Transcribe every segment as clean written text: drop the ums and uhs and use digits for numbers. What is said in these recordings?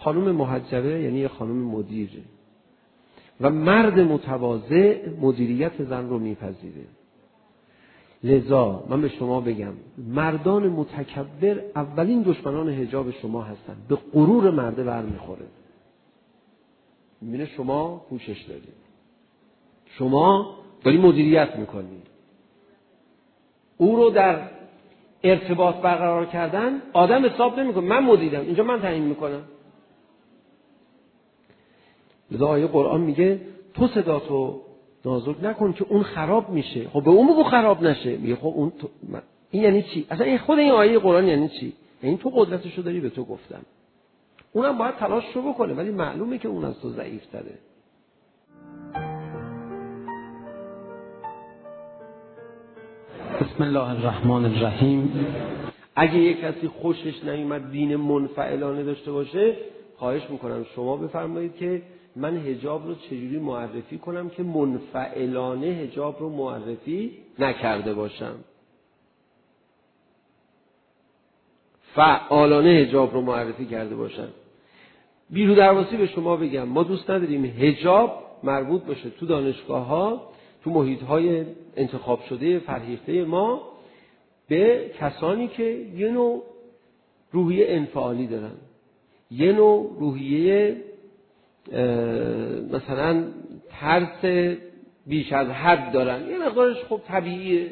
خانم محجبه یعنی یه خانم مدیر و مرد متواضع مدیریت زن رو میپذیره. لذا من به شما بگم مردان متکبر اولین دشمنان حجاب شما هستن. به غرور مرده برمیخوره. میبینه شما پوشش دارید، شما داری مدیریت میکنی. او رو در ارتباط برقرار کردن آدم حساب نمیکنه. من مدیرم، اینجا من تعیین میکنم. لذا آیه قرآن میگه تو صداتو نازک نکن که اون خراب میشه. خب به اون بگو خراب نشه. میگه خب اون این یعنی چی؟ اصلا این خود این آیه قرآن یعنی چی؟ یعنی تو قدرتشو داری، به تو گفتم. اونم باید تلاششو بکنه، ولی معلومه که اون از تو ضعیف‌تره. بسم الله الرحمن الرحیم. اگه یک کسی خوشش نیومد دین منفعلانه داشته باشه، خواهش میکنم شما بفرمایید که من حجاب رو چجوری معرفی کنم که منفعلانه حجاب رو معرفی نکرده باشم، فعالانه حجاب رو معرفی کرده باشم. بیرو درواسی به شما بگم ما دوست نداریم حجاب مربوط باشه تو دانشگاه‌ها، تو محیط‌های انتخاب شده فرهیخته ما به کسانی که یه نوع روحیه انفعالی دارن، یه نوع روحیه مثلا ترس بیش از حد دارن. یه مقدارش خب طبیعیه،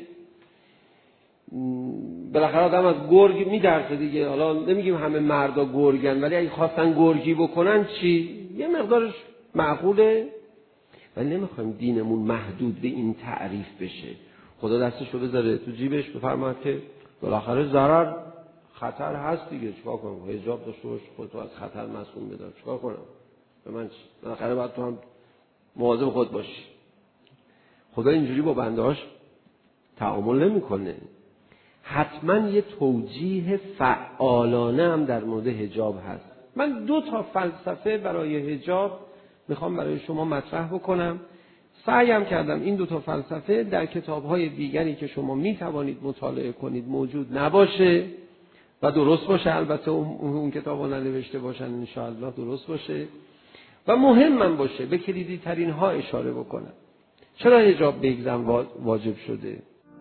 بالاخره آدم از گرگ می‌ترسه دیگه. حالا نمیگیم همه مردا گرگن، ولی اگه خواستن گرگی بکنن چی؟ یه مقدارش معقوله. ولی نمیخوایم دینمون محدود به این تعریف بشه. خدا دستشو بذاره تو جیبش بفرماد که بالاخره ضرر خطر هست دیگه، چیکار کنم؟ حجاب داشته باش، خودتو از خطر مسئول بدار، چیکار کنم؟ به من چی؟ بالاخره باید تو هم مواظب خود باشی. خدا اینجوری با بنده‌هاش تعامل نمیکنه. حتما یه توجیه فعالانه هم در مورد حجاب هست. من 2 فلسفه برای حجاب میخوام برای شما مطرح بکنم. سعیم کردم این 2 فلسفه در کتاب‌های دیگری که شما میتوانید مطالعه کنید موجود نباشه و درست باشه. البته اون کتاب‌ها ننوشته باشن ان شاء الله درست باشه و مهمم باشه. به کلیدی ترین ها اشاره بکنم. چرا حجاب به یک زن واجب شده؟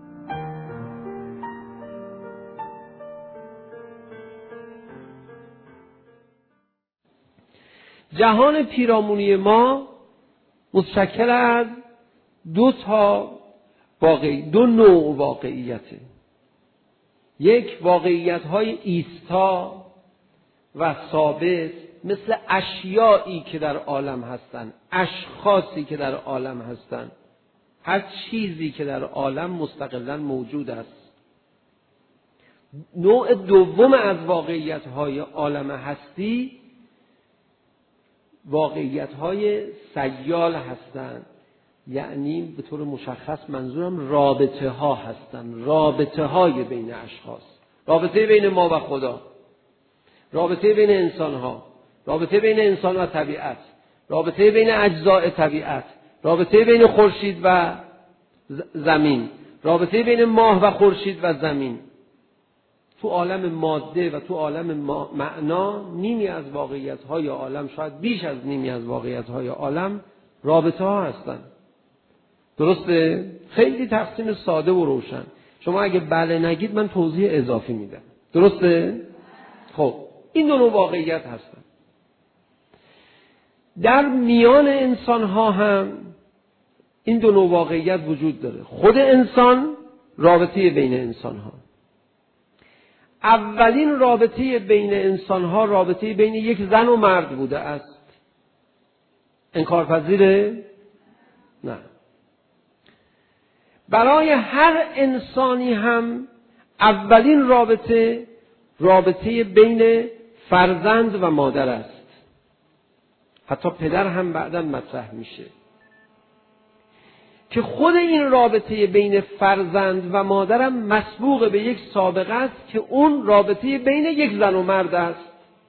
جهان پیرامونی ما متشکل از 2 نوع واقعیته. یک واقعیت‌های ایستا و ثابت مثل اشیایی که در عالم هستند، اشخاصی که در عالم هستند، هر چیزی که در عالم مستقلاً موجود است. نوع دوم از واقعیت‌های عالم هستی واقعیت‌های سیال هستند، یعنی به طور مشخص منظورم رابطه ها هستند، رابطه های بین اشخاص، رابطه بین ما و خدا، رابطه بین انسان ها، رابطه بین انسان و طبیعت، رابطه بین اجزاء طبیعت، رابطه بین خورشید و زمین، رابطه بین ماه و خورشید و زمین. تو عالم ماده و تو عالم معنا نیمی از واقعیت‌های عالم، شاید بیش از نیمی از واقعیت‌های عالم رابطه ها هستند. درسته؟ خیلی تقسیم ساده و روشن. شما اگه بله نگید من توضیح اضافی میدم. درسته؟ خب این 2 نوع واقعیت هستن. در میان انسان ها هم این 2 نوع واقعیت وجود داره. خود انسان، رابطه بین انسان ها. اولین رابطه بین انسان ها رابطه بین یک زن و مرد بوده است. انکارپذیره؟ نه. برای هر انسانی هم اولین رابطه بین فرزند و مادر است. حتی پدر هم بعداً مطرح میشه که خود این رابطه بین فرزند و مادر هم مسبوق به یک سابقه است که اون رابطه بین یک زن و مرد است.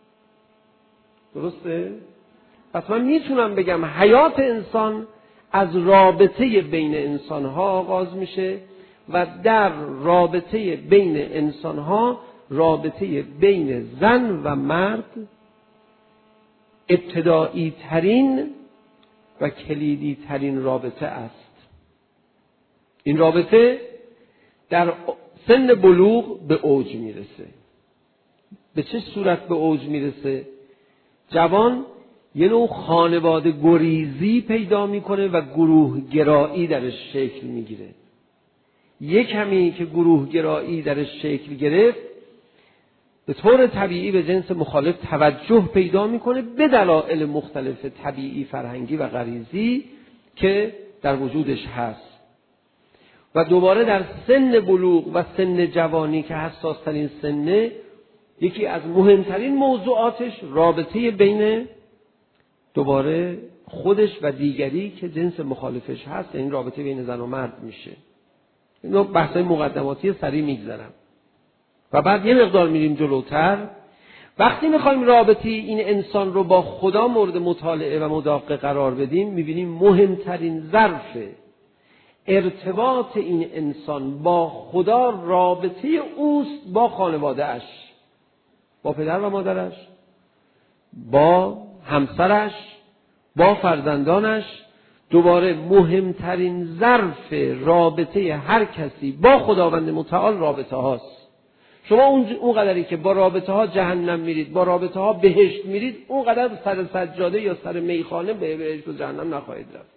درسته؟ پس من میتونم بگم حیات انسان از رابطه بین انسانها آغاز میشه و در رابطه بین انسانها رابطه بین زن و مرد ابتدایی ترین و کلیدی ترین رابطه است. این رابطه در سن بلوغ به اوج میرسه. به چه صورت به اوج میرسه؟ جوان یه نوع خانواده گریزی پیدا میکنه و گروه گرایی درش شکل میگیره. یک کمی که گروه گرایی درش شکل گرفت، به طور طبیعی به جنس مخالف توجه پیدا میکنه به دلایل مختلف طبیعی، فرهنگی و غریزی که در وجودش هست. و دوباره در سن بلوغ و سن جوانی که حساس‌ترین سنه، یکی از مهمترین موضوعاتش رابطه بین دوباره خودش و دیگری که جنس مخالفش هست، این رابطه بین زن و مرد میشه. اینو بحثای مقدماتی سریع میگذرم و بعد یه مقدار میریم جلوتر. وقتی میخوایم رابطه این انسان رو با خدا مورد مطالعه و مداقه قرار بدیم، میبینیم مهمترین ظرف ارتباط این انسان با خدا رابطه اوست با خانواده اش، با پدر و مادرش، با همسرش، با فرزندانش. دوباره مهمترین ظرف رابطه هر کسی با خداوند متعال رابطه هاست. شما اون قدری که با رابطه ها جهنم میرید، با رابطه ها بهشت میرید، اون قدر سر سجاده یا سر میخانه به بهشت و جهنم نخواهید رفت.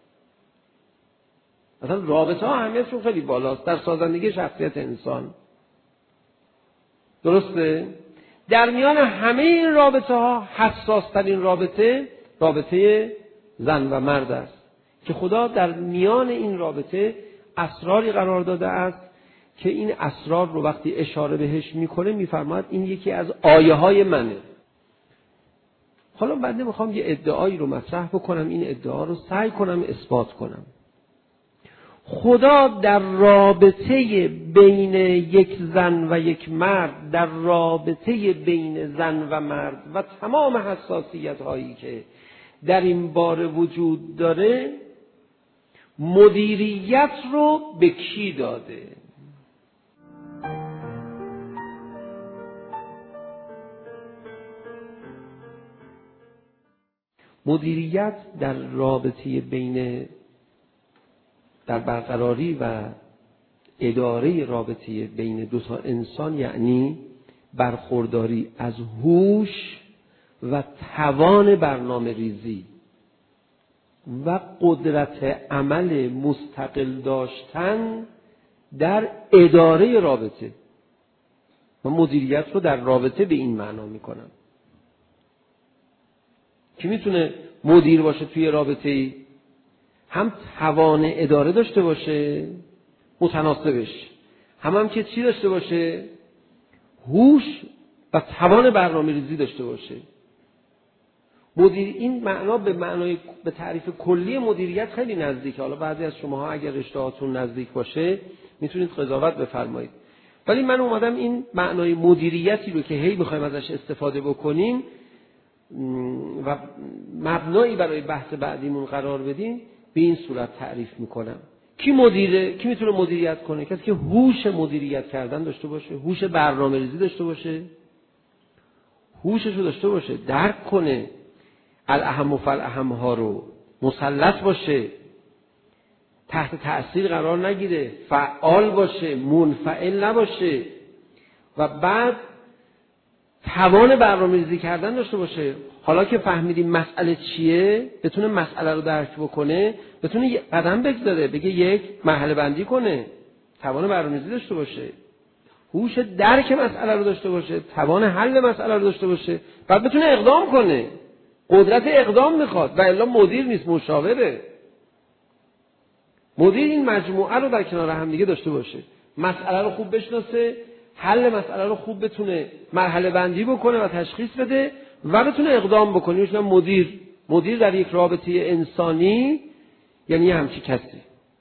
مثلا رابطه ها اهمیتشون خیلی بالاست در سازندگی شخصیت انسان. درسته؟ در میان همه این رابطه ها حساس ترین رابطه زن و مرد است که خدا در میان این رابطه اسراری قرار داده است که این اسرار رو وقتی اشاره بهش میکنه میفرماید این یکی از آیه های منه. حالا بعد میخوام یه ادعایی رو مطرح بکنم، این ادعا رو سعی کنم اثبات کنم. خدا در رابطه بین یک زن و یک مرد، در رابطه بین زن و مرد و تمام حساسیت هایی که در این باره وجود داره، مدیریت رو به کی داده؟ مدیریت در رابطه بین، در برقراری و اداره رابطه بین دو تا انسان، یعنی برخورداری از هوش و توان برنامه ریزی و قدرت عمل مستقل داشتن در اداره رابطه. من مدیریت رو در رابطه به این معنا میکنم. کی میتونه مدیر باشه توی رابطه‌ای؟ هم توان اداره داشته باشه متناسبش، هم که چی داشته باشه؟ هوش و توان برنامه‌ریزی داشته باشه. مدیر این معنا به تعریف کلی مدیریت خیلی نزدیکه. حالا بعضی از شماها اگر رشته‌هاتون نزدیک باشه میتونید قضاوت بفرمایید، ولی من اومدم این معنای مدیریتی رو که هی می‌خوایم ازش استفاده بکنیم و مبنایی برای بحث بعدیمون قرار بدیم به این صورت تعریف میکنم. کی مدیره؟ کی میتونه مدیریت کنه؟ کسی که هوش مدیریت کردن داشته باشه، هوش برنامه‌ریزی داشته باشه، هوشش رو داشته باشه، درک کنه الاهم و فالاهم ها رو، مسلط باشه، تحت تأثیر قرار نگیره، فعال باشه، منفعل نباشه و بعد توان برنامه‌ریزی کردن داشته باشه. حالا که فهمیدیم مسئله چیه، بتونه مسئله رو درک بکنه، بتونه یه قدم بگذاره، بگه یک مرحله بندی کنه، توان برنامه‌ریزی داشته باشه، هوش درک مسئله رو داشته باشه، توان حل مسئله رو داشته باشه، بعد بتونه اقدام کنه. قدرت اقدام میخواد و الا مدیر نیست، مشاوره. مدیر این مجموعه رو در کنار هم دیگه داشته باشه، مسئله رو خوب بشناسه، حل مسئله رو خوب بتونه مرحله بندی بکنه و تشخیص بده و بتونه اقدام بکنه. میشه مدیر در یک رابطه انسانی یعنی همچی کسی.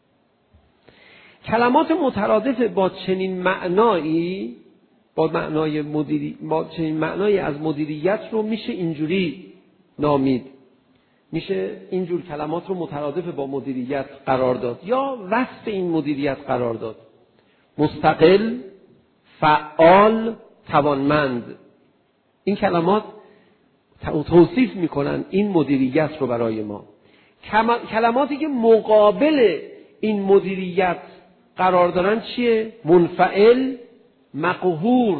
کلمات مترادف با چنین معنایی، با چنین معنایی از مدیریت رو میشه اینجوری نامید، میشه اینجور کلمات رو مترادف با مدیریت قرار داد یا وصف این مدیریت قرار داد: مستقل، فعال، توانمند. این کلمات توصیف میکنن این مدیریت رو برای ما. کلماتی که مقابل این مدیریت قرار دارن چیه؟ منفعل، مقهور.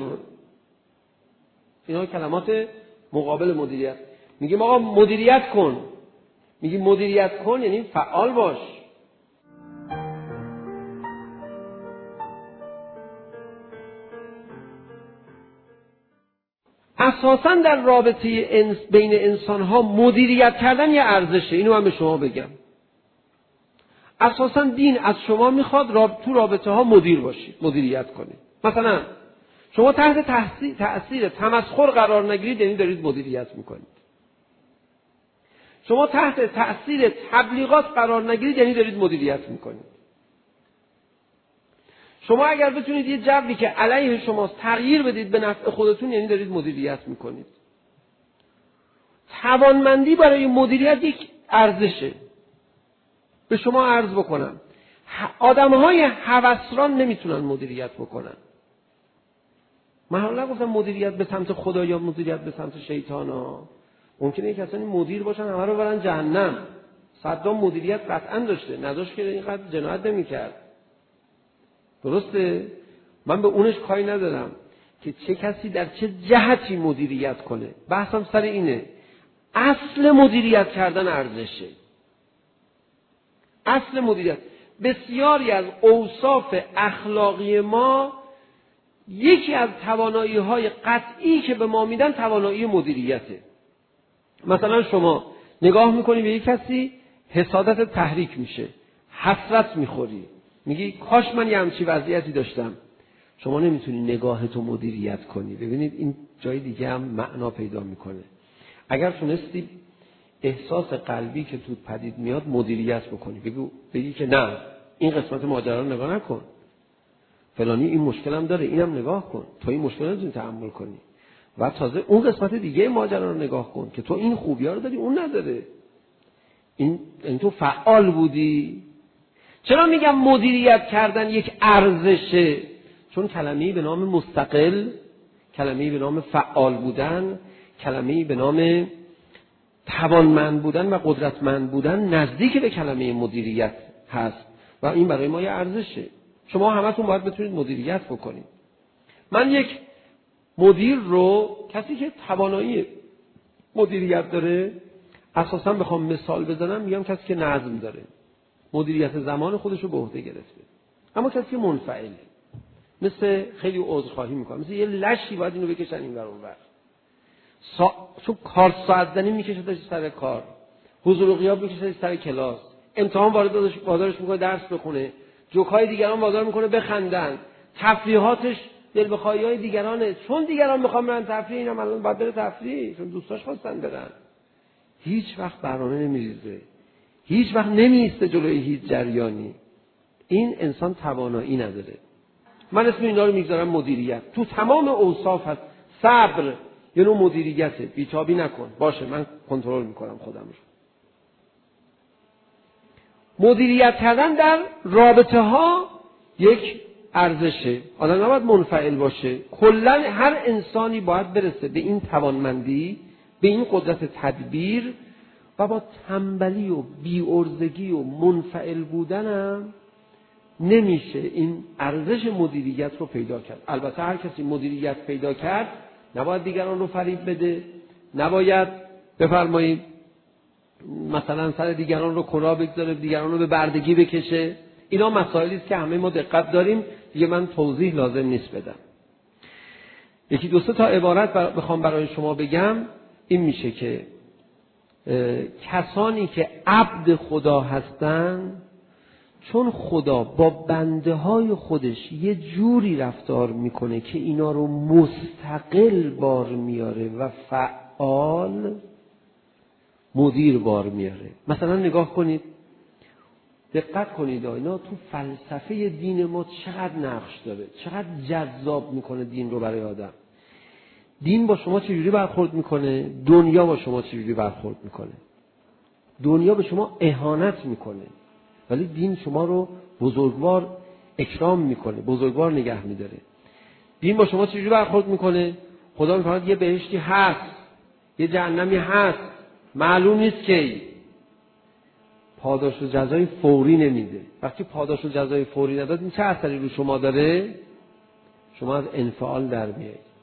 اینا کلمات مقابل مدیریت. میگیم آقا مدیریت کن، میگیم مدیریت کن یعنی فعال باش. اساساً در رابطه بین انسان‌ها مدیریت کردن یه ارزشه. اینو من به شما بگم. اساساً دین از شما میخواد تو رابطه ها مدیر باشید، مدیریت کنید. مثلا شما تحت تأثیر تمسخر قرار نگیرید یعنی دارید مدیریت میکنید. شما تحت تأثیر تبلیغات قرار نگیرید یعنی دارید مدیریت میکنید. شما اگر بتونید یه جوی که علیه شماست تغییر بدید به نفع خودتون یعنی دارید مدیریت میکنید. توانمندی برای مدیریت یک ارزشه. به شما عرض بکنم آدم‌های هوسران نمیتونن مدیریت بکنن. من حالا نگفتم مدیریت به سمت خدا یا مدیریت به سمت شیطان ها. ممکنه یک کسانی مدیر باشن همه رو برن جهنم. صدام مدیریت قطعا داشته، نداشت که اینقدر جنایت نمی‌کرد. درسته؟ من به اونش کاری ندارم که چه کسی در چه جهتی مدیریت کنه. بحثم سر اینه. اصل مدیریت کردن ارزشه. اصل مدیریت. بسیاری از اوصاف اخلاقی ما یکی از توانایی‌های قطعی که به ما میدن توانایی مدیریته. مثلا شما نگاه میکنی به یک کسی حسادت تحریک میشه، حسرت میخوری، میگی کاش من یه همچین وضعیتی داشتم. شما نمیتونی نگاهتو مدیریت کنی. ببینید این جای دیگه هم معنا پیدا میکنه. اگر تونستی احساس قلبی که تو پدید میاد مدیریت بکنی، بگی که نه این قسمت ماجرا رو نگاه نکن، فلانی این مشکل هم داره اینم نگاه کن، تو این مشکل رو نمیتونی تحمل کنی، و تازه اون قسمت دیگه ماجرا رو نگاه کن که تو این خوبی‌ها رو داری اون نداره. این تو فعال بودی. چرا میگم مدیریت کردن یک ارزشه؟ چون کلمه‌ای به نام مستقل، کلمه‌ای به نام فعال بودن، کلمه‌ای به نام توانمند بودن و قدرتمند بودن نزدیک به کلمه مدیریت هست و این برای ما یه ارزشه. شما همتون باید بتونید مدیریت بکنید. من یک مدیر رو، کسی که توانایی مدیریت داره، اساساً بخوام مثال بزنم میگم کسی که نظم داره، مدیریت زمان خودش رو به عهده گرفته. اما کسی که منفعله، مثل خیلی عذرخواهی میکنه، مثل یه لشی باید اینو بکشن این ور اون ور. چون کار ساعت زنی میکشه سر کار، حضور و غیاب میکشه سر کلاس، امتحان وادارش میکنه درس بخونه، جوکای دیگران وادار میکنه بخندن، تفریحاتش دل بخواهی‌های دیگرانه، چون دیگران میخوان برن تفریح اینم الان باید بره تفریح چون دوستاش خواستن برن. هیچ وقت برنامه نمیریزه، هیچ وقت نمیسته جلوی هیچ جریانی. این انسان توانایی نداره. من اسم اینا رو میگذارم مدیریت. تو تمام اوصاف هست. صبر یه نوع مدیریته. بیتابی نکن، باشه من کنترل میکنم خودم رو. مدیریت کردن در رابطه ها یک ارزشه. آدم نباید منفعل باشه. کلا هر انسانی باید برسه به این توانمندی، به این قدرت تدبیر، و با تنبلی و بی‌عرضگی و منفعل بودنم نمیشه این ارزش مدیریت رو پیدا کرد. البته هر کسی مدیریت پیدا کرد نباید دیگران رو فریب بده، نباید بفرمایید مثلا سر دیگران رو کلاه بگذاره، دیگران رو به بردگی بکشه. اینا مسائلی است که همه ما دقت داریم، دیگه من توضیح لازم نیست بدم. یکی دو سه تا عبارت بخوام برای شما بگم، این میشه که کسانی که عبد خدا هستن، چون خدا با بنده های خودش یه جوری رفتار میکنه که اینا رو مستقل بار میاره و فعال مدیر بار میاره. مثلا نگاه کنید، دقت کنید، اینا تو فلسفه دین ما چقدر نقش داره، چقدر جذاب میکنه دین رو برای آدم. دین با شما چجوری برخورد میکنه، دنیا با شما چجوری برخورد میکنه. دنیا به شما اهانت میکنه ولی دین شما رو بزرگوار اکرام میکنه، بزرگوار نگه میداره. دین با شما چجوری برخورد میکنه؟ خدا میفرماید یه بهشتی هست، یه جهنمی هست، معلوم نیست کی. پاداش و جزای فوری نمیده. وقتی پاداش و جزای فوری نداد، این چه اثری رو شما داره؟ شما از انفعال در میایید.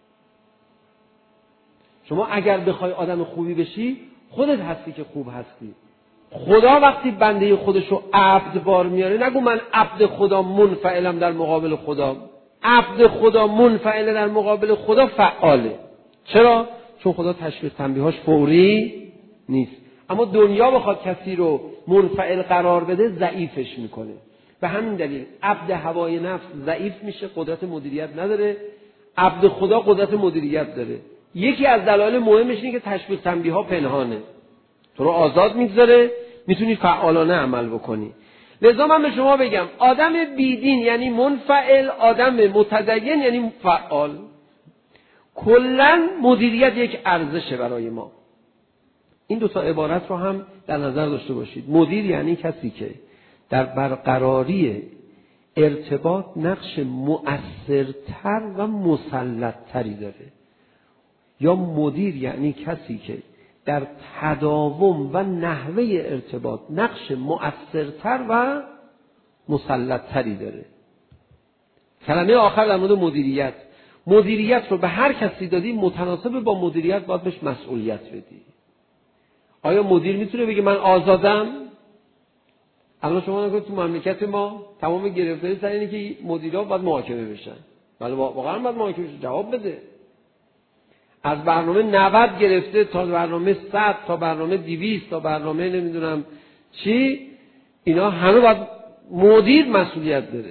شما اگر بخوای آدم خوبی بشی، خودت هستی که خوب هستی. خدا وقتی بنده خودش رو عبد بار میاره، نگو من عبد خدا منفعلم در مقابل خدا. عبد خدا منفعل در مقابل خدا فعاله. چرا؟ چون خدا تشویق تنبیهاش فوری نیست. اما دنیا بخواد کسی رو منفعل قرار بده، ضعیفش میکنه. به همین دلیل عبد هوای نفس ضعیف میشه، قدرت مدیریت نداره. عبد خدا قدرت مدیریت داره. یکی از دلایل مهمش اینه که تشویق تنبیه‌ها پنهانه، تو رو آزاد میگذاره، میتونی فعالانه عمل بکنی. لذا من به شما بگم آدم بیدین یعنی منفعل، آدم متدین یعنی فعال. کلاً مدیریت یک ارزشه برای ما. این دو تا عبارت رو هم در نظر داشته باشید. مدیر یعنی کسی که در برقراری ارتباط نقش مؤثرتر و مسلطتری داره، یا مدیر یعنی کسی که در تداوم و نحوه ارتباط نقش مؤثرتر و مسلطتری داره. کلمه آخر در مورد مدیریت، مدیریت رو به هر کسی دادی، متناسب با مدیریت باید بهش مسئولیت بدی. آیا مدیر میتونه بگه من آزادم؟ الان شما نگید تو مملکت ما تمام گرفتاری سر اینه که مدیرها باید محاکمه بشن. ولی واقعا باید محاکمه بشن، جواب بده. از برنامه 90 گرفته تا برنامه 100 تا برنامه 200 تا برنامه نمیدونم چی، اینا همه باید مدیر مسئولیت داره.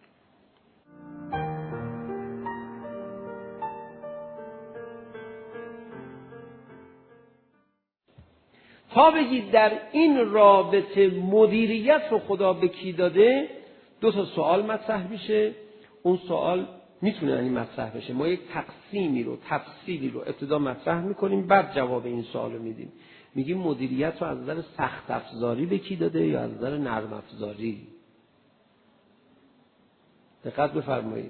تا بگید در این رابطه مدیریت رو خدا به کی داده، دو تا سوال مطرح میشه. اون سوال میتونه یعنی مطرح بشه. ما یک تقسیمی رو، تفصیلی رو ابتدا مطرح میکنیم، بعد جواب این سوال رو میدیم. میگیم مدیریت رو از نظر سخت افزاری به کی داده یا از نظر نرم افزاری. دقت بفرمایید.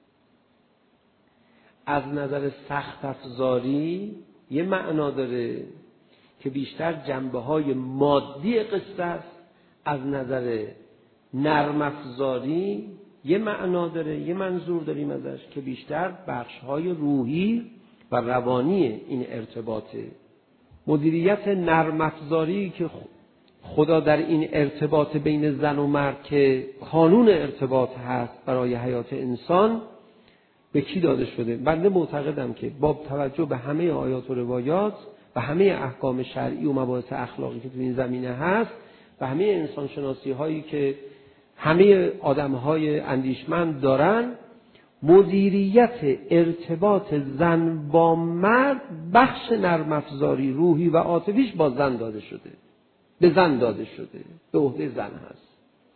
از نظر سخت افزاری یه معنا داره که بیشتر جنبه‌های مادی قصه است. از نظر نرم افزاری یه معنا داره، یه منظور داریم ازش که بیشتر بخش‌های روحی و روانی این ارتباطه. مدیریت نرم افزاری که خدا در این ارتباط بین زن و مرد که قانون ارتباط هست برای حیات انسان به کی داده شده؟ بنده معتقدم که با توجه به همه آیات و روایات و همه احکام شرعی و مباحث اخلاقی که تو این زمینه هست و همه انسان شناسی هایی که همه آدم های اندیشمند دارن، مدیریت ارتباط زن با مرد بخش نرم افزاری روحی و عاطفیش با زن داده شده، به زن داده شده، به عهده زن هست.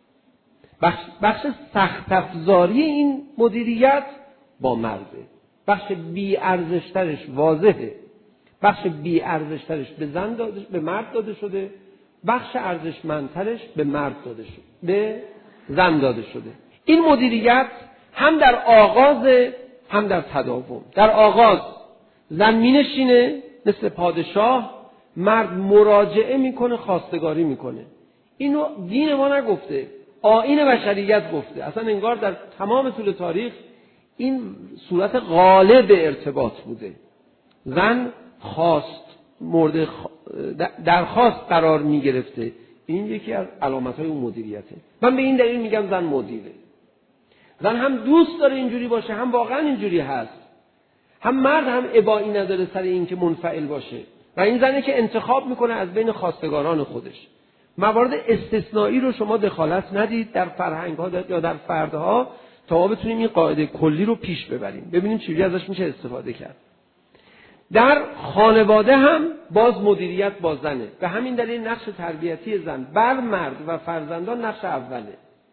بخش سخت افزاری این مدیریت با مرده. بخش بی ارزشترش واضحه. بخش بی ارزشترش به مرد داده شده، بخش ارزشمندترش به مرد داده شده، به زن داده شده. این مدیریت هم در آغاز هم در تداوم. در آغاز زن مینشینه مثل پادشاه، مرد مراجعه میکنه، خواستگاری میکنه. اینو دین ما نگفته، آیین بشریت گفته. اصلا انگار در تمام طول تاریخ این صورت غالب ارتباط بوده. زن مورد درخواست قرار می گرفته. این یکی از علامت‌های اون مدیریته. من به این دلیل میگم زن مدیره. زن هم دوست داره اینجوری باشه، هم واقعا اینجوری هست. هم مرد هم ابایی نداره سر این که منفعل باشه و این زنه که انتخاب میکنه از بین خواستگاران خودش. موارد استثنایی رو شما دخالت ندید در فرهنگ‌ها یا در فردها تا ما بتونیم این قاعده کلی رو پیش ببریم، ببینیم چجوری ازش میشه استفاده کرد. در خانواده هم باز مدیریت با زنه. به همین دلیل نقش تربیتی زن بر مرد و فرزندان نقش اوله.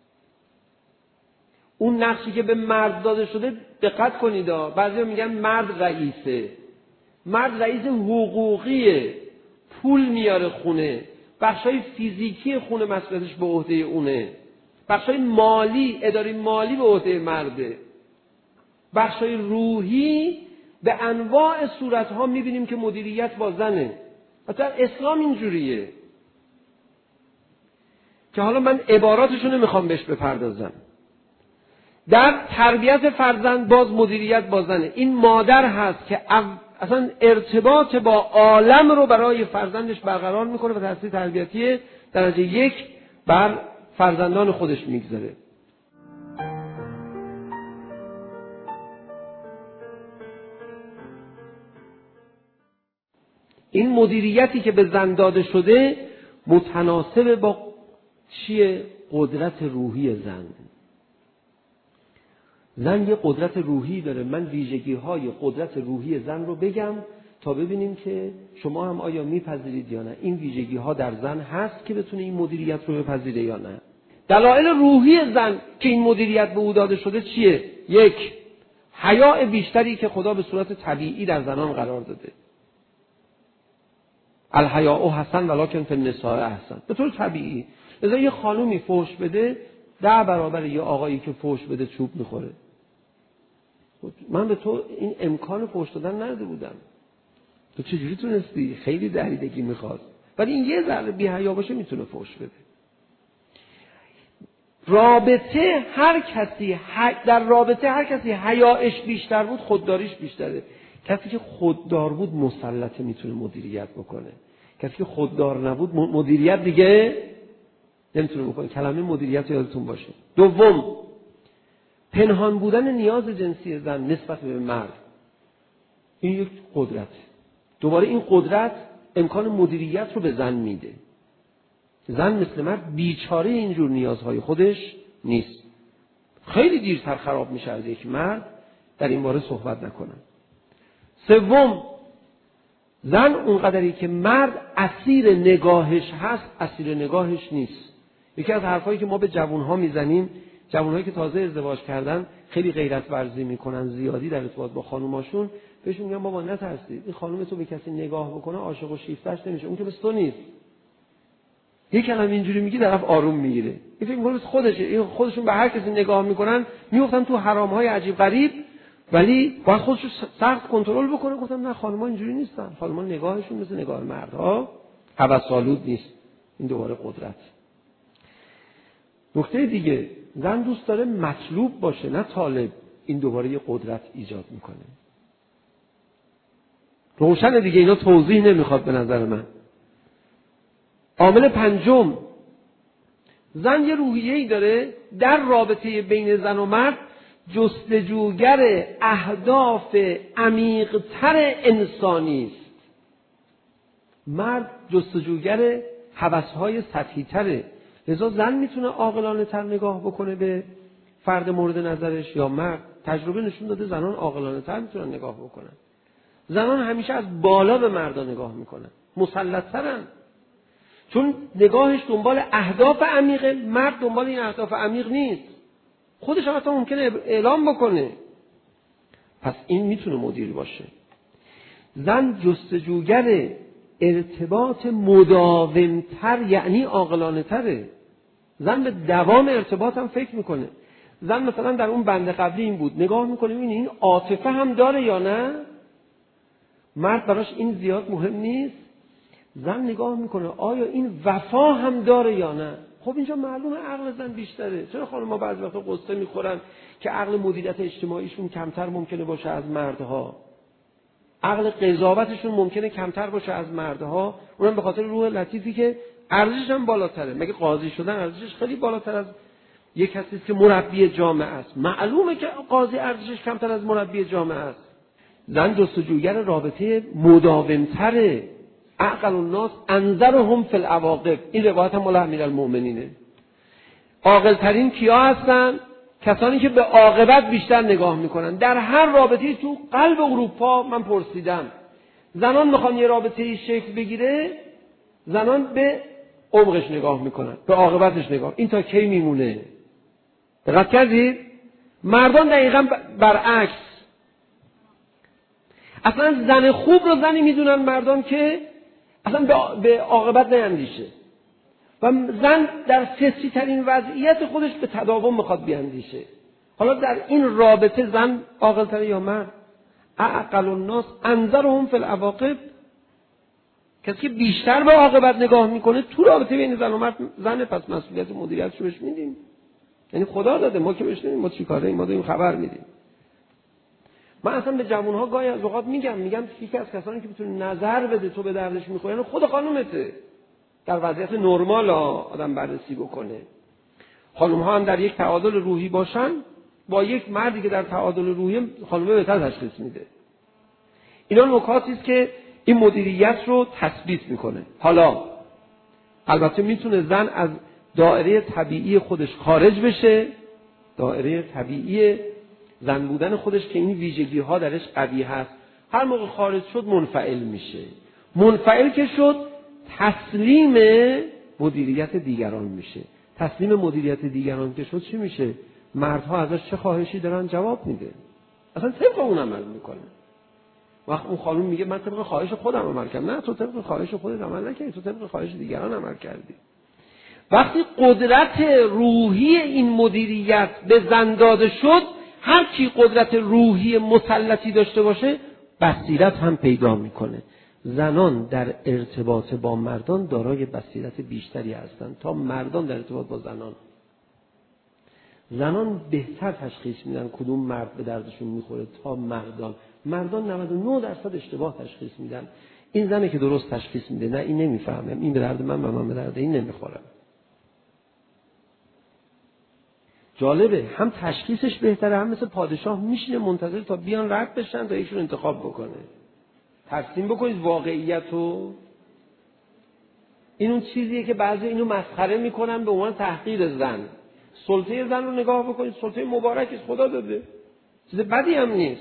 اون نقشی که به مرد داده شده، دقت کنید، بعضیا میگن مرد رئیسه. مرد رئیس حقوقیه، پول میاره خونه، بخشای فیزیکی خونه مسئولیتش به عهده اونه، بخشای مالی، اداره مالی به عهده مرده، بخشای روحی به انواع صورتها میبینیم که مدیریت با زنه. حتی اسلام اینجوریه که حالا من عباراتشو نمیخوام بهش بپردازم. در تربیت فرزند باز مدیریت با زنه. این مادر هست که اصلا ارتباط با عالم رو برای فرزندش برقرار میکنه و تاثیر تربیتی درجه 1 بر فرزندان خودش میگذاره. این مدیریتی که به زن داده شده متناسب با چیه؟ قدرت روحی زن. زن یه قدرت روحی داره. من ویژگی‌های قدرت روحی زن رو بگم تا ببینیم که شما هم آیا میپذیرید یا نه. این ویژگی‌ها در زن هست که بتونه این مدیریت رو بپذیره یا نه. دلایل روحی زن که این مدیریت به او داده شده چیه؟ 1. حیا بیشتری که خدا به صورت طبیعی در زنان قرار داده. الحیاء حسن ولکن فی النساء احسن. به طور طبیعی. لذا یه خانومی فحش بده 10 برابر یه آقایی که فحش بده چوب میخوره. من به تو این امکان فحش دادن نداده بودم. تو چجوری تونستی؟ خیلی دریدگی میخواد. ولی این یه ذره بی حیا باشه میتونه فحش بده. در رابطه هر کسی حیاش بیشتر بود خودداریش بیشتره. کسی که خوددار بود مسلطه میتونه مدیریت بکنه. کسی که خوددار نبود مدیریت دیگه نمیتونه بکنه. کلمه مدیریت یادتون باشه. 2. پنهان بودن نیاز جنسی زن نسبت به مرد. این یک قدرت. دوباره این قدرت امکان مدیریت رو به زن میده. زن مثل مرد بیچاره اینجور نیازهای خودش نیست. خیلی دیرتر خراب میشه از یک مرد در این باره صحبت نکنم. 3. زن اونقدری که مرد اسیر نگاهش هست اسیر نگاهش نیست. یکی از حرفایی که ما به جوانها میزنیم، جوانهایی که تازه ازدواج کردن خیلی غیرت ورزی میکنن زیادی در ارتباط با خانوماشون، بهشون میگن بابا نترسید، این خانم تو به کسی نگاه بکنه عاشق و شیفتش نمیشه، اون که بس تو نیست. یک کلمه اینجوری میگی طرف آروم میگیره. این فکر میکنه خودشه. این خودشون به هر کسی نگاه میکنن میافتن تو حرامهای عجیب غریب، ولی باید خودشو سخت کنترل بکنه. گفتم نه، خانم‌ها اینجوری نیستن. خانم‌ها نگاهشون مثل نگاه مردها هوس‌آلود نیست. این دوباره قدرت. نکته دیگه، زن دوست داره مطلوب باشه نه طالب. این دوباره یه قدرت ایجاد میکنه. روشن دیگه، اینا توضیح نمیخواد به نظر من. عامل 5، زن یه روحیه‌ای داره در رابطه بین زن و مرد جستجوگر اهداف عمیق‌تر انسانی است. مرد جستجوگر هوس‌های سطحی‌تره. لذا زن میتونه عاقلانه‌تر نگاه بکنه به فرد مورد نظرش یا مرد. تجربه نشون داده زنان عاقلانه‌تر میتونن نگاه بکنن. زنان همیشه از بالا به مردا نگاه میکنن، مسلط‌ترن، چون نگاهش دنبال اهداف عمیقه. مرد دنبال این اهداف عمیق نیست، خودش هم حتی ممکنه اعلام بکنه. پس این میتونه مدیر باشه. زن جستجوگر ارتباط مداومتر یعنی عاقلانه تره. زن به دوام ارتباط هم فکر میکنه. زن مثلا در اون بند قبلی این بود، نگاه میکنه این عاطفه هم داره یا نه. مرد براش این زیاد مهم نیست. زن نگاه میکنه آیا این وفا هم داره یا نه. خب اینجا معلومه عقل زن بیشتره. چرا خانم‌ها بعضی وقتا قصه میخورن که عقل مدیریت اجتماعیشون کمتر ممکنه باشه از مردها، عقل قضاوتشون ممکنه کمتر باشه از مردها، اونم به خاطر روح لطیفی که ارزشش هم بالاتره. مگه قاضی شدن ارزشش خیلی بالاتر از یک کسی است که مربی جامعه است؟ معلومه که قاضی ارزشش کمتر از مربی جامعه است. زن جستجوگر رابطه مداومتره. عقل الناس انذرهم فی العواقب. این روایت هم مال امیرالمؤمنینه. عاقل ترین کیا هستن؟ کسانی که به عاقبت بیشتر نگاه میکنن. در هر رابطه‌ای تو قلب اروپا من پرسیدم، زنان میخوان یه رابطه‌ای شکل بگیره، زنان به عمقش نگاه میکنن، به عاقبتش نگاه. این تا کی میمونه؟ دقت کردید؟ مردان دقیقاً برعکس. اصلا زن خوب رو زنی میدونن مردان که اصلا به عاقبت نیندیشه، و زن در فطری ترین وضعیت خودش به تداوم میخواد بیاندیشه. حالا در این رابطه زن عاقل تره یا مرد؟ اعقل الناس انظرهم فی العواقب. کسی که بیشتر به عاقبت نگاه میکنه تو رابطه بین زن و مرد زن، پس مسئولیت مدیریتش رو بهش میدیم. یعنی خدا داده، ما که بهش نمیدیم، ما چیکاره ایم؟ ما داریم خبر میدیم. من اصلا به جوانها گاهی از اوقات میگم یکی از کسانی که بتونه نظر بده تو به دردش میخوری خود خانومته. در وضعیت نرمال آدم بررسی بکنه. خانم‌ها هم در یک تعادل روحی باشن، با یک مردی که در تعادل روحی، خانومه بهتر تشخیص میده. اینا نکاتی است که این مدیریت رو تثبیت میکنه. حالا البته میتونه زن از دایره طبیعی خودش خارج بشه، دایره طبیعی زن بودن خودش که این ویژگی ها درش قوی هست، هر موقع خارج شد منفعل میشه. منفعل که شد تسلیم مدیریت دیگران میشه. تسلیم مدیریت دیگران که شد چی میشه؟ مردها ازش چه خواهشی دارن جواب میده، اصلا طبق اون عمل میکنه. وقت اون خانم میگه من طبق خواهش خودم عمل کردم، نه تو طبق خواهش خودت عمل نکردی، تو طبق خواهش دیگران عمل کردی. وقتی قدرت روحی این مدیریت به زن داده شد، هر کی قدرت روحی مسلطی داشته باشه بصیرت هم پیدا میکنه. زنان در ارتباط با مردان دارای بصیرت بیشتری هستند تا مردان در ارتباط با زنان. زنان بهتر تشخیص میدن کدوم مرد به دردشون میخوره تا مردان. مردان 99% اشتباه تشخیص میدن. این زنه که درست تشخیص میده، نه این نمیفهمم، این به درد من و من به درد این نمیخورم. جالبه، هم تشخیصش بهتره، هم مثل پادشاه میشینه منتظر تا بیان رد بشن تا ایشون انتخاب بکنه. ترسیم بکنید واقعیتو. این اون چیزیه که بعضی اینو مسخره میکنن به عنوان تحقیر زن. سلطه زن رو نگاه بکنید، سلطه مبارکی خدا داده، چیز بدی هم نیست.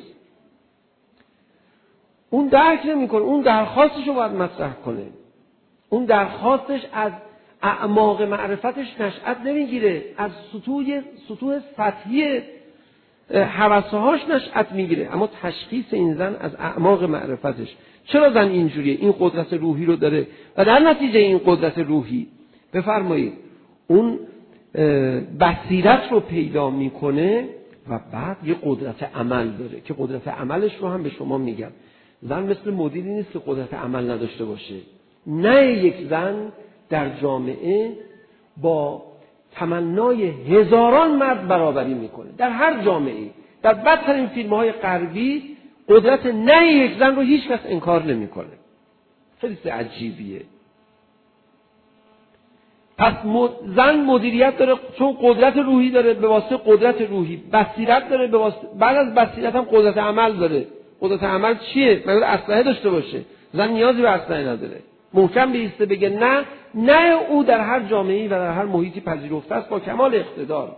اون درک نمیکنه، اون درخواستش رو باید مطرح کنه. اون درخواستش از اعماق معرفتش نشأت نمیگیره، از سطوح سطحی هوسهاش نشأت میگیره، اما تشخیص این زن از اعماق معرفتش. چرا زن اینجوریه؟ این قدرت روحی رو داره و در نتیجه این قدرت روحی بفرمایید اون بصیرت رو پیدا میکنه و بعد یه قدرت عمل داره که قدرت عملش رو هم به شما میگم. زن مثل مدیری نیست که قدرت عمل نداشته باشه. نه یک زن در جامعه با تمنای هزاران مرد برابری میکنه. در هر جامعه، در بدترین فیلم‌های غربی قدرت نه یک زن رو هیچ کس انکار نمیکنه. خیلی عجیبیه. پس زن مدیریت داره چون قدرت روحی داره، به واسطه قدرت روحی بصیرت داره، به واسطه بعد از بصیرت هم قدرت عمل داره. قدرت عمل چیه؟ مگر اسلحه داشته باشه؟ زن نیازی به اسلحه نداره. محکم بیسته بگه نه او در هر جامعه‌ای و در هر محیطی پذیرفته است با کمال اقتدار.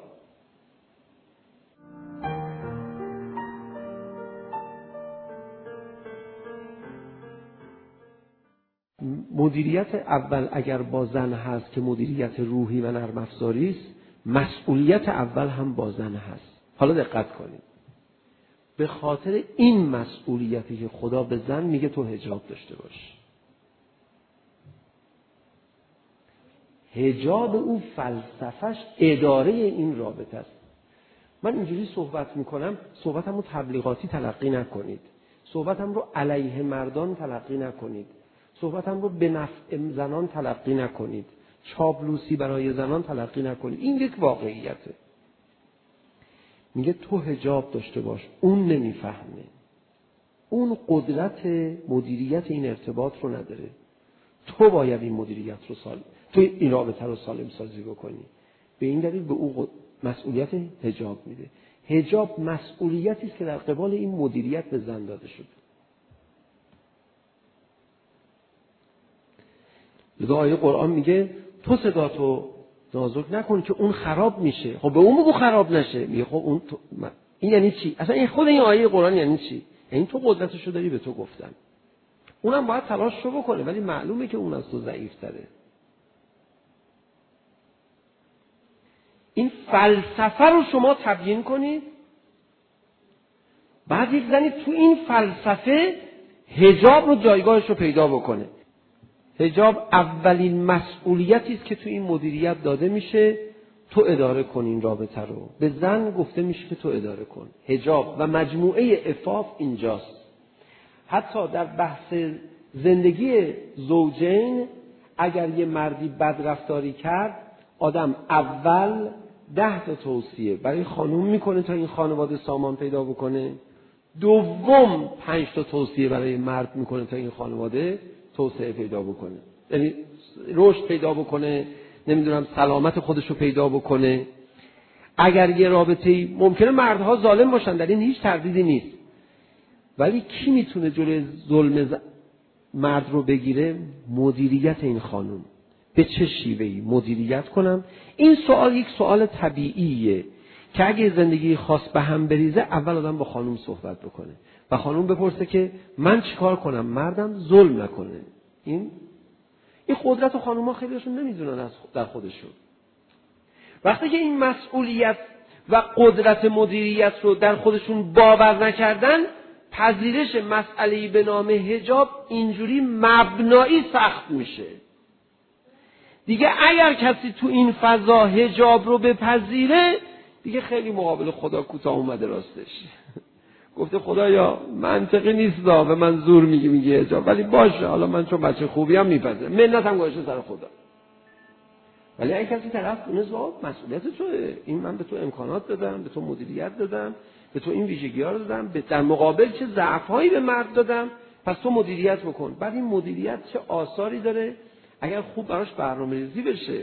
مدیریت اول اگر با زن هست که مدیریت روحی و نرم افزاری است، مسئولیت اول هم با زن هست. حالا دقت کنید. به خاطر این مسئولیتی که خدا به زن میگه تو حجاب داشته باش. حجاب او فلسفه‌اش اداره این رابطه است. من اینجوری صحبت میکنم، صحبتم رو تبلیغاتی تلقی نکنید. صحبتم رو علیه مردان تلقی نکنید. صحبتم رو به نفع زنان تلقی نکنید. چاپلوسی برای زنان تلقی نکنید. این یک واقعیته. میگه تو حجاب داشته باش. اون نمیفهمه. اون قدرت مدیریت این ارتباط رو نداره. تو باید این مدیریت رو تو این رابطه رو سالم سازی بکنی. به این دلیل به او مسئولیت حجاب میده. حجاب مسئولیتی است که در قبال این مدیریت به زن داده شده. لذا آیه قرآن میگه تو صداتو نازک نکن که اون خراب میشه. خب به اون بگو خراب نشه. میگه خب اون این یعنی چی؟ اصلا این خود این آیه قرآن یعنی چی؟ یعنی تو قدرتشو داری به تو گفتن. اونم باید تلاششو بکنه ولی معلومه که اون از تو ضعیف‌تره. این فلسفه رو شما تبیین کنید، بعد یک زنی تو این فلسفه حجاب رو جایگاهش رو پیدا بکنه. حجاب اولین مسئولیتی است که تو این مدیریت داده میشه، تو اداره کن این رابطه رو. به زن گفته میشه که تو اداره کن. حجاب و مجموعه عفاف اینجاست. حتی در بحث زندگی زوجین اگر یه مردی بد رفتاری کرد، آدم اول 10 توصیه برای خانوم میکنه تا این خانواده سامان پیدا بکنه، دوم 5 توصیه برای مرد میکنه تا این خانواده توسعه پیدا بکنه، یعنی رشد پیدا بکنه، نمیدونم سلامت خودشو پیدا بکنه. اگر یه رابطه‌ای ممکنه مردها ظالم باشن، در این هیچ تردیدی نیست، ولی کی میتونه جلوی ظلم مرد رو بگیره؟ مدیریت این خانم. به چه شیوهی مدیریت کنم؟ این سوال یک سوال طبیعیه که اگه زندگی خاص به هم بریزه، اول آدم با خانم صحبت بکنه و خانم بپرسه که من چیکار کنم مردم ظلم نکنه. این قدرت و خانوما خیلیشون نمیدونن در خودشون. وقتی که این مسئولیت و قدرت مدیریت رو در خودشون باور نکردن، پذیرش مسئله‌ای به نام حجاب اینجوری مبنایی سخت میشه. دیگه اگر کسی تو این فضا حجاب رو بپذیره، دیگه خیلی مقابل خدا کوتاه اومده راستش. گفته خدایا منطقی نیست به من زور میگی حجاب، ولی باشه حالا من چون بچه خوبی هم میپذیرم، منتم گذاشته سر خدا. ولی اگه کسی طرف دونست مسئولیت توئه، این من به تو امکانات دادم، به تو مدیریت دادم، به تو این ویژگی‌ها رو دادم، در مقابل چه ضعف‌هایی به مرد دادم، پس تو مدیریت بکن. بعد این مدیریت چه آثاری داره اگر خوب براش برنامه‌ریزی بشه.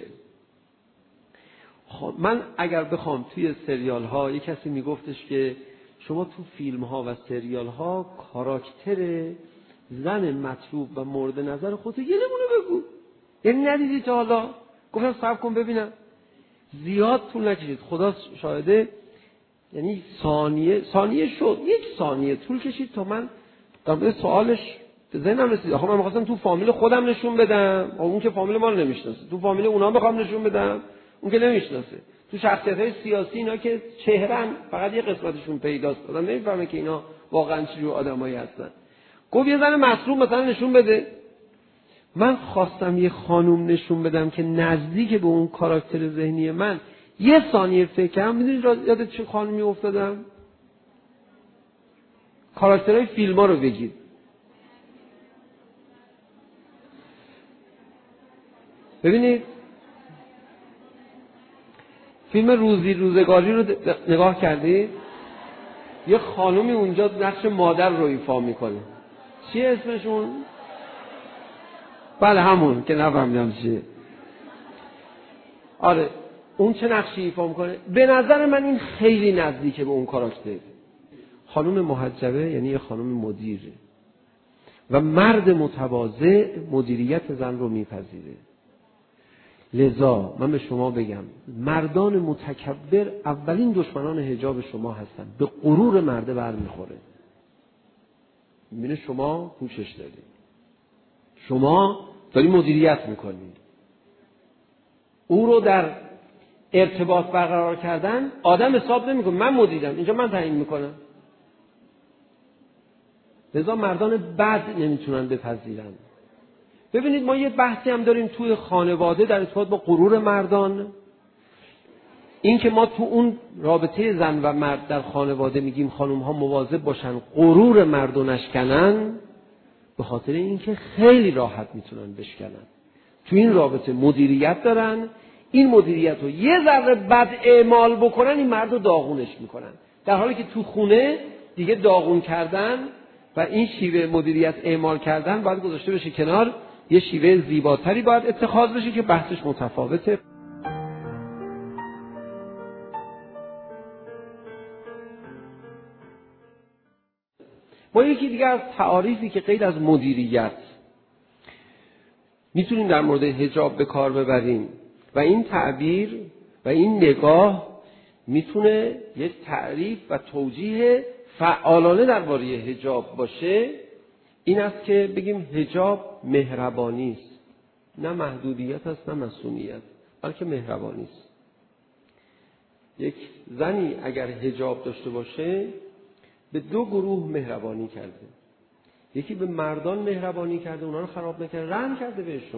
خب من اگر بخوام توی سریال‌ها، یک کسی میگفتش که شما تو فیلم‌ها و سریال‌ها کاراکتر زن مطلوب و مورد نظر خودت یه نمونه بگو. یعنی ندیدی تا حالا؟ گفتم صبر کن ببینم. زیاد طول نکشید، خدا شاهده، یعنی ثانیه شد، 1 ثانیه طول کشید تا من در مورد سوالش به ذهنم رسید. آخه من می‌خواستم تو فامیل خودم نشون بدم، اون که فامیل ما رو نمی‌شناسه، تو فامیل اونا می‌خوام نشون بدم، اون که نمی‌شناسه. تو شخصیت‌های سیاسی اینا که چهره‌ن فقط یه قسمتشون پیداست، آدم نمی‌فهمه که اینا واقعاً چه جور آدمایی هستن. گفت یه زن مصروف مثلا نشون بده. من خواستم یه خانوم نشون بدم که نزدیک به اون کاراکتر ذهنی من، 1 ثانیه فکر کردم. میدونید یاد چه خانومی افتادم؟ کاراکترهای فیلم‌ها رو بگید. ببینید فیلم روزی روزگاری رو نگاه کردید؟ یه خانومی اونجا نقش مادر رو ایفا میکنه. چیه اسمشون؟ بله همون که نفهمیدم چیه. آره اون چه نقشی ایفا میکنه؟ به نظر من این خیلی نزدیکه به اون کاراکتر. خانم محجبه یعنی یه خانم مدیره و مرد متواضع مدیریت زن رو میپذیره. لذا من به شما بگم مردان متکبر اولین دشمنان حجاب شما هستن. به غرور مرده برمیخوره. میبینه شما پوشش دارید، شما داری مدیریت میکنی. او رو در ارتباط برقرار کردن آدم حساب نمیکنه. من مدیرم اینجا، من تعیین میکنم. لذا مردان بد نمیتونن بپذیرن. ببینید ما یه بحثی هم داریم توی خانواده در ارتباط با غرور مردان. این که ما تو اون رابطه زن و مرد در خانواده میگیم خانم ها مواظب باشن غرور مردو نشکنن، به خاطر اینکه خیلی راحت میتونن بشکنن. تو این رابطه مدیریت دارن، این مدیریت رو یه ذره بد اعمال بکنن این مردو داغونش میکنن، در حالی که تو خونه دیگه داغون کردن و این شیوه مدیریت اعمال کردن باید گذاشته بشه کنار. یه شیوه زیباتری باید اتخاذ بشه که بحثش متفاوته. ما یکی دیگه از تعاریفی که غیر از مدیریت میتونیم در مورد حجاب به کار ببریم و این تعبیر و این نگاه میتونه یک تعریف و توجیه فعالانه درباره حجاب باشه، این است که بگیم حجاب مهربانی است، نه محدودیت است نه مسئولیت، بلکه مهربانی است. یک زنی اگر حجاب داشته باشه به 2 گروه مهربانی کرده. یکی به مردان مهربانی کرده، اونا رو خراب نکرده، رحم کرده بهشون.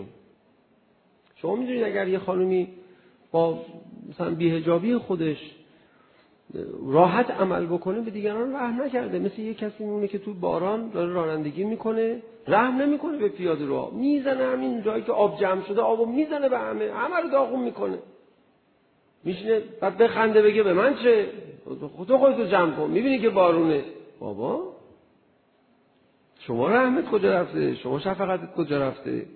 شما میدونید اگر یه خانومی با مثلا بی‌حجابی خودش راحت عمل بکنه به دیگران رحم نکرده. مثل یه کسی میمونه که تو باران داره رانندگی میکنه، رحم نمیکنه به پیاده رو، میزنه همین جایی که آب جمع شده آبو میزنه به همه رو داغون میکنه. میشینه بعد بخنده بگه به من چه؟ تو خودتو جمع کن، میبینی که بارونه. بابا شما رحمت کجا رفته؟ شما شفقتت کجا رفته؟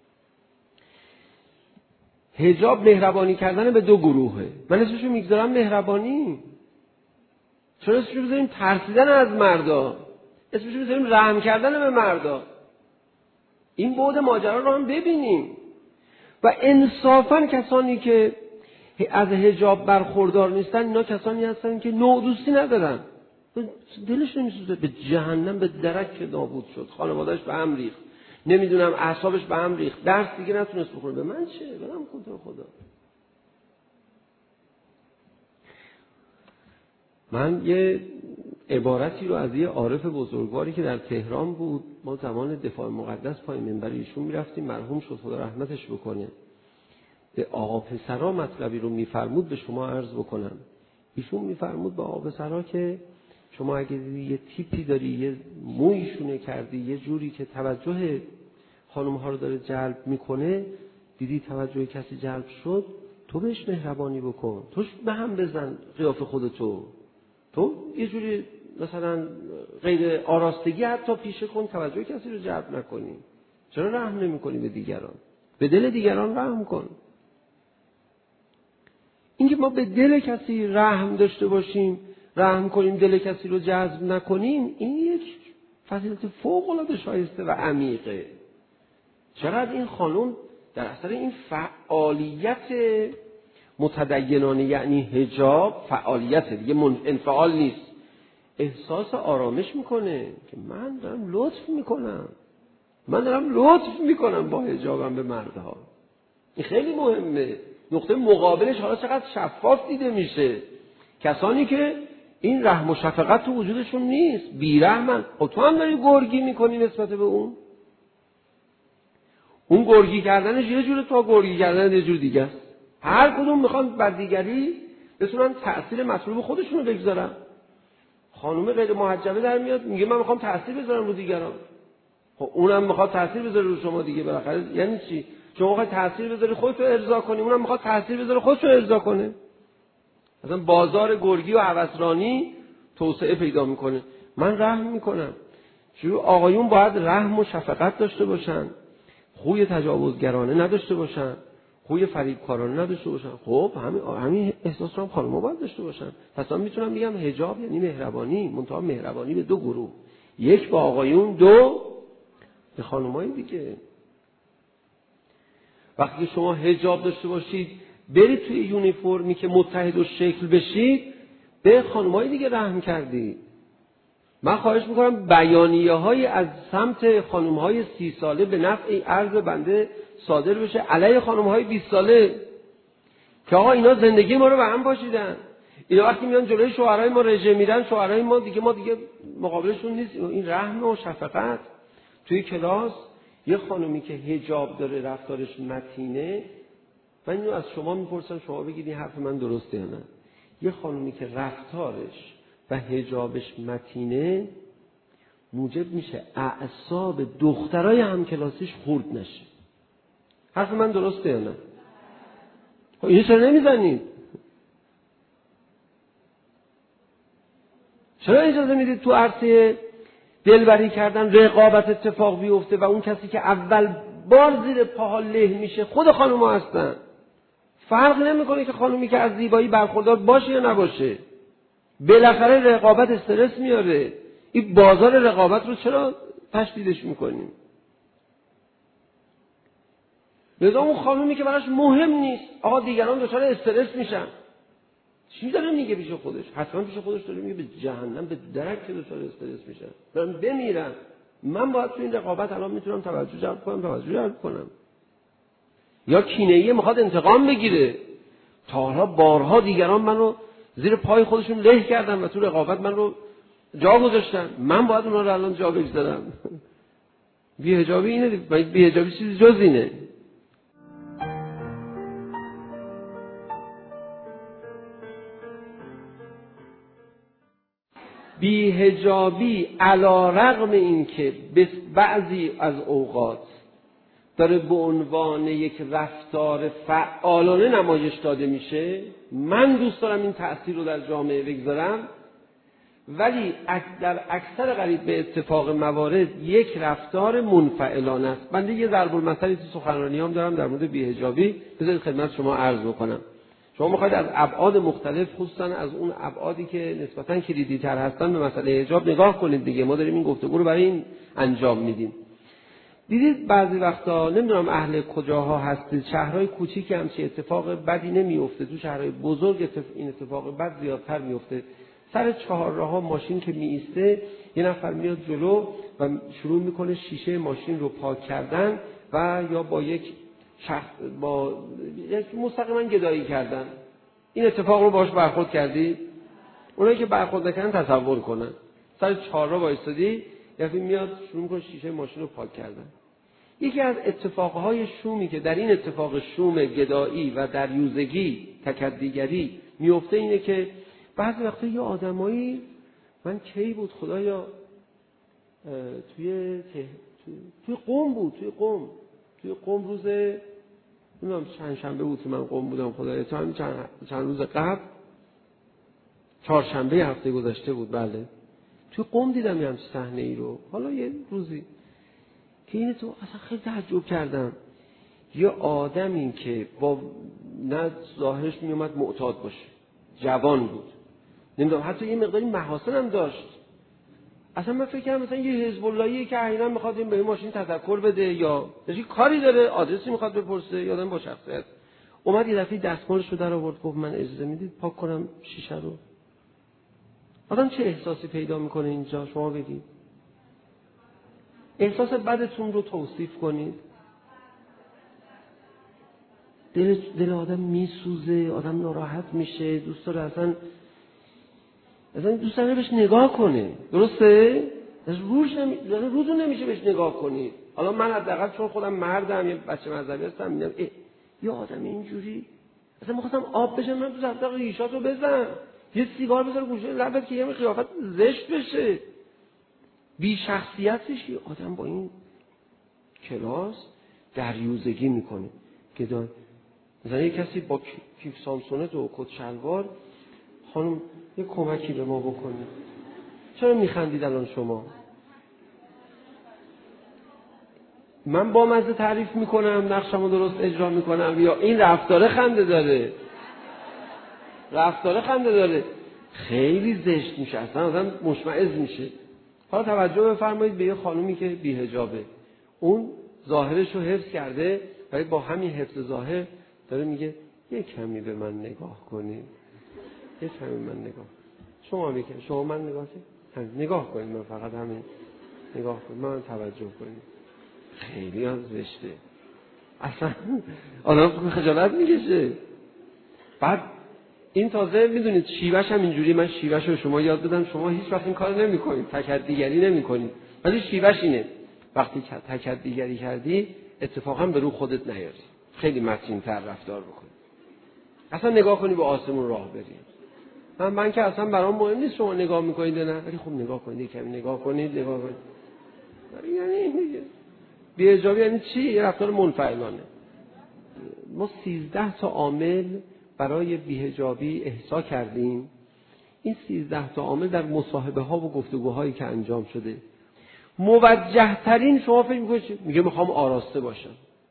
حجاب مهربانی کردن به دو گروهه. من اسمشو میگذارم مهربانی. چرا اسمشو بذاریم ترسیدن از مردا؟ اسمشو بذاریم رحم کردن به مردا. این بعد ماجرا رو هم ببینیم. و انصافاً کسانی که از حجاب برخوردار نیستن اینا کسانی هستن که نوع دوستی ندارن. دلش نمیسوزه، به جهنم به درک نابود شد، خانواده‌اش به هم ریخت، نمیدونم اعصابش به هم ریخت، درس دیگه نتونست بخونه. به من چه؟ برم خدا. من یه عبارتی رو از یه عارف بزرگواری که در تهران بود، ما زمان دفاع مقدس پای منبر ایشون میرفتیم، مرحوم شد خدا رحمتش بکنه، به آقا پسرا مطلبی رو میفرمود به شما عرض بکنم. ایشون میفرمود به آقا پسرا که شما اگه یه تیپی داری، یه مویشونه کردی یه جوری که توجه خانم ها رو داره جلب میکنه، دیدی توجه کسی جلب شد، تو بهش مهربانی بکن، توش به هم بزن قیافه خودتو، تو یه جوری مثلا غیر آراستگی حتی پیشه کن، توجه کسی رو جلب نکنی. چرا رحم نمی کنی به دیگران؟ به دل دیگران رحم کن. اینکه ما به دل کسی رحم داشته باشیم، رحم کنیم، دل کسی رو جذب نکنیم، این یک فضیلت فوق‌العاده شایسته و عمیقه. چقدر این خانم در اثر این فعالیت متدینانه، یعنی حجاب، فعالیت دیگه انفعال نیست، احساس آرامش میکنه که من دارم لطف میکنم با حجابم به مردها. این خیلی مهمه. نقطه مقابلش حالا چقدر شفاف دیده میشه. کسانی که این رحم و شفقت تو وجودشون نیست، بیرحمن. خب تو هم داری گرگی میکنی نسبت به اون گرگی کردنش یه جوره، تو گرگی کردن یه جور دیگه است. هر کدوم میخوان بر دیگری بتونن تأثیر مطلوب خودشونو بگذارن. خانم غیر محجبه در میاد میگه من میخوام تأثیر بذارم رو دیگران. خب اونم میخواد تأثیر بذاره رو شما دیگه. بالاخره یعنی چی؟ شما میخواد تأثیر بذاری خودت رو ارضا کنی، اونم میخواد تأثیر بذاره خودت رو ارضا کنه. مثلا بازار گرگی و هوسرانی توسعه پیدا میکنه. من رحم میکنم. چون آقایون باید رحم و شفقت داشته باشن، خوی تجاوزگرانه نداشته باشن، خوی فریبکارانه نداشته باشن. خب همین احساس رو هم خانم‌ها باید داشته باشن. پس من میتونم بگم حجاب یعنی مهربانی، منتها مهربانی به دو گروه، یک با آقایون، دو به خانم‌های دیگه. وقتی شما حجاب داشته باشید برید توی یونیفرمی که متحد و شکل بشید، به خانم‌های دیگه رحم کردید. من خواهش میکنم بیانیه‌های از سمت خانم‌های 30 ساله به نفع عرض بنده صادر بشه علیه خانم‌های 20 ساله که آقا اینا زندگی ما رو به هم پاشیدن. اینا وقتی میان جلوی شوهرای ما رژه میدن، شوهرای ما دیگه مقابلشون نیست. این رحم و شفقت. توی کلاس یه خانمی که حجاب داره، رفتارش متینه، من اینو از شما میپرسم، شما بگید این حرف من درسته یا نه. یه خانمی که رفتارش و حجابش متینه موجب میشه اعصاب دخترای همکلاسیش خورد نشه. حرف من درسته یا نه؟ خب اینو چرا نمیزنید؟ چرا اجازه میدید تو عرصه دلبری کردن رقابت اتفاق بیفته و اون کسی که اول بار زیر پاها له میشه خود خانوما هستن؟ فرق نمیکنه که خانومی که از زیبایی برخوردار باشه یا نباشه، بالاخره رقابت استرس میاره. این بازار رقابت رو چرا تشدیدش میکنیم؟ لذا اون خانومی که براش مهم نیست آقا دیگران دچار استرس میشن، چی داره میگه پیش خودش؟ حتما پیش خودش داره میگه به جهنم به درک که دچار استرس میشن، دارن بمیرن. من باید تو این رقابت الان میتونم توجه جلب کنم. یا کینه‌ای میخواد انتقام بگیره. تا حالا بارها دیگران منو زیر پای خودشون له کردن و تو رقابت من رو جا گذاشتن، من باید اونا رو الان جا بگذارم. بی‌حجابی اینه، بی‌حجابی چیزی جز اینه. بی‌حجابی علی‌رغم این که بعضی از اوقات داره به عنوان یک رفتار فعالانه نمایش داده میشه، من دوست دارم این تأثیر رو در جامعه بگذارم، ولی در اکثر قریب به اتفاق موارد یک رفتار منفعلانه است. بنده یه ضرب المثلی تو سخنرانیام دارم در مورد بی‌حجابی، بذارید خدمت شما عرض بکنم. شما میخواید از ابعاد مختلف، خصوصا از اون ابعادی که نسبتاً کلیدی تر هستن، به مسئله حجاب نگاه کنید دیگه. ما داریم این گفتگو رو برای این انجام میدیم. دیدید بعضی وقتا، نمیدونم اهل کجاها هستید، شهرهای کوچیکی همچین اتفاق بدی نمیفته، تو شهرهای بزرگ این اتفاق بد زیادتر میفته. سر چهارراه ماشین که میایسته، یه نفر میاد جلو و شروع میکنه شیشه ماشین رو پاک کردن و یا با یک مستقیما گدایی کردن. این اتفاق رو باهاش برخورد کردید؟ اونایی که برخورد نکردن تصور کنن. سر چهارراه وایسادی، یکی میاد شروع میکنه شیشه ماشین رو پاک کردن. یکی از اتفاقهای شومی که در این اتفاق شوم گدایی و دریوزگی، تکدیگری میفته اینه که بعضی وقتا یه آدمایی، من کی بود خدایا، توی قم بود، توی قم روز نمیدونم چند شنبه بود که من قم بودم خدایا، چند روز قبل، چهارشنبه هفته گذشته بود، بله، توی قم دیدم یه همچین صحنه ای رو. حالا یه روزی که اینه تو اصلا خیلی تعجب کردم، یه آدمی که با نه ظاهرش میومد معتاد باشه، جوان بود، نمیدونم حتی یه مقداری محاسن هم داشت. اصلا من فکر کردم مثلا یه حزب اللهیه که عیناً میخواد این به این ماشین تذکر بده یا یه کاری داره، آدرسی میخواد بپرسه، یا آدم با شخصیت. اومد یه دفعه دستمالش رو در آورد، گفت من اجازه میدید پاک کنم شیشه رو. آدم چه احساسی پیدا میکنه اینجا؟ شما بگید. احساس بدتون رو توصیف کنید. دل آدم میسوزه، آدم ناراحت میشه، دوست داره اصلا دوست داره بهش نگاه کنه. درسته؟ روزو نمیشه بهش نگاه کنید. حالا من حداقل چون خودم مردم، یه بچه مذهبی هستم، میگم یه آدم اینجوری، اصلا می‌خواستم آب بشم، من تو دفتر ریشاتو بزن، یه سیگار بذار گوشه لبت که یه قیافت زشت بشه. بی شخصیتش یه آدم با این کلاس دریوزگی میکنه. که مثلا یه کسی با کیف سامسونت و کت شلوار، خانم یه کمکی به ما بکنید. چرا میخندید الان شما؟ من با مزه تعریف میکنم، نقشمو درست اجرا میکنم، یا این رفتاره خنده داره؟ رفتاره خنده داره، خیلی زشت میشه، اصلا آدم مشمئز میشه. حالا توجه بفرمایید به یه خانومی که بی‌حجابه، اون ظاهرش رو حفظ کرده، ولی با همین حفظ ظاهر داره میگه یه کمی به من نگاه کنید، یه کمی به من نگاه. شما من نگاه کنید، نگاه کنید، من فقط همین نگاه کنید، من توجه کنید. خیلی از زشته، اصلا آدم خجالت میکشه. بعد این تازه میدونید شیوهش هم اینجوری، من شیوهش رو شما یاد بدم، شما هیچ وقت این کار نمی‌کنید، تکدیگری نمی‌کنید، ولی شیوهش اینه، وقتی تکدیگری کردی اتفاقا به رو خودت نیاری، خیلی متین‌تر رفتار بکنی، اصلا نگاه کنی به آسمون راه بری. من که اصلا برام مهم نیست شما نگاه می‌کنید نه، ولی خب نگاه کنید، کمی نگاه کنید. یعنی بی‌حجابی یعنی چی؟ یه رفتار منفعلانه. ما 13 تا عامل برای بی‌حجابی احصا کردیم. این 13 تا عامل در مصاحبه ها و گفتگوهایی که انجام شده، موجه ترین شما فکر میکنید میگه میخوام آراسته باشم.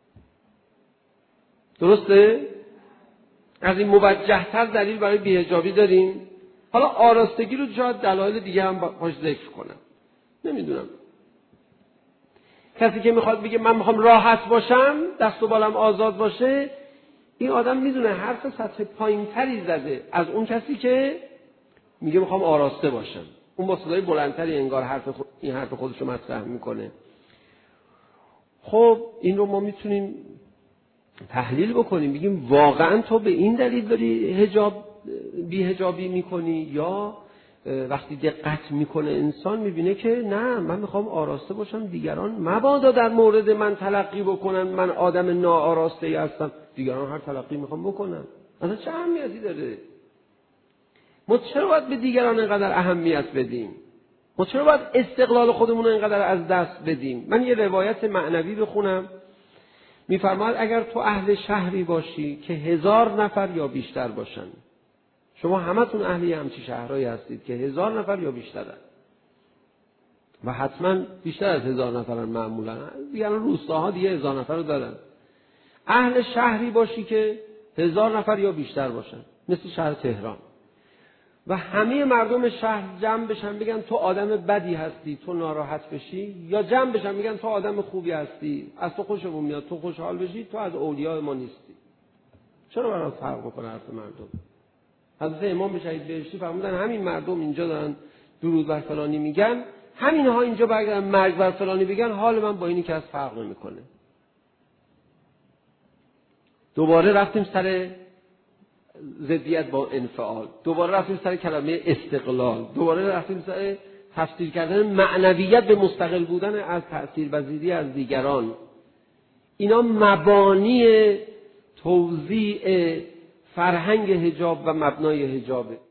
درسته؟ از این موجه تر دلیل برای بی‌حجابی داریم. حالا آراستگی رو جا دلایل دیگه هم باش ذکر کنم، نمیدونم. کسی که میخواد بگه من میخوام راحت باشم، دست و بالم آزاد باشه، این آدم میدونه حرف سطح پایین‌تری زده از اون کسی که میگه میخوام آراسته باشم. اون با صدای بلندتری انگار این حرف خودش رو مطرح میکنه. خب این رو ما میتونیم تحلیل بکنیم، بگیم واقعا تو به این دلیل داری بی‌حجابی میکنی، یا وقتی دقت میکنه انسان میبینه که نه، من میخوام آراسته باشم، دیگران مبادا در مورد من تلقی بکنن من آدم ناآراسته هستم، دیگران هر تلقی میخوام بکنن، اصلا چه اهمیتی داره؟ ما چرا باید به دیگران اینقدر اهمیت بدیم؟ ما چرا باید استقلال خودمون رو اینقدر از دست بدیم؟ من یه روایت معنوی بخونم. میفرماید اگر تو اهل شهری باشی که 1000 نفر یا بیشتر باشن، شما همتون اهلی همچی شهرهایی هستید که 1000 نفر یا بیشترن و حتما بیشتر از 1000 نفرن، معمولا دیگه روستاها دیگه 1000 نفر رو دارن. اهل شهری باشی که 1000 نفر یا بیشتر باشن، مثل شهر تهران، و همه مردم شهر جمع بشن بگن تو آدم بدی هستی، تو ناراحت بشی، یا جمع بشن میگن تو آدم خوبی هستی، از تو خوشمون میاد، تو خوشحال بشی، تو از اولیاء ما نیستی. چرا برای فرق بکنه حرف مردم؟ حضرت امام شهید بهشتی فرمودن همین مردم اینجا دارن درود بر فلانی میگن، همینها اینجا برگردن مرگ بر فلانی بگن، حال من با اینی که از فرق نمیکنه. دوباره رفتیم سر ضدیت با انفعال، دوباره رفتیم سر کلمه استقلال، دوباره رفتیم سر تفسیر کردن معنویت به مستقل بودن از تأثیرپذیری از دیگران. اینا مبانی توزیع فرهنگ حجاب و مبنای حجابه.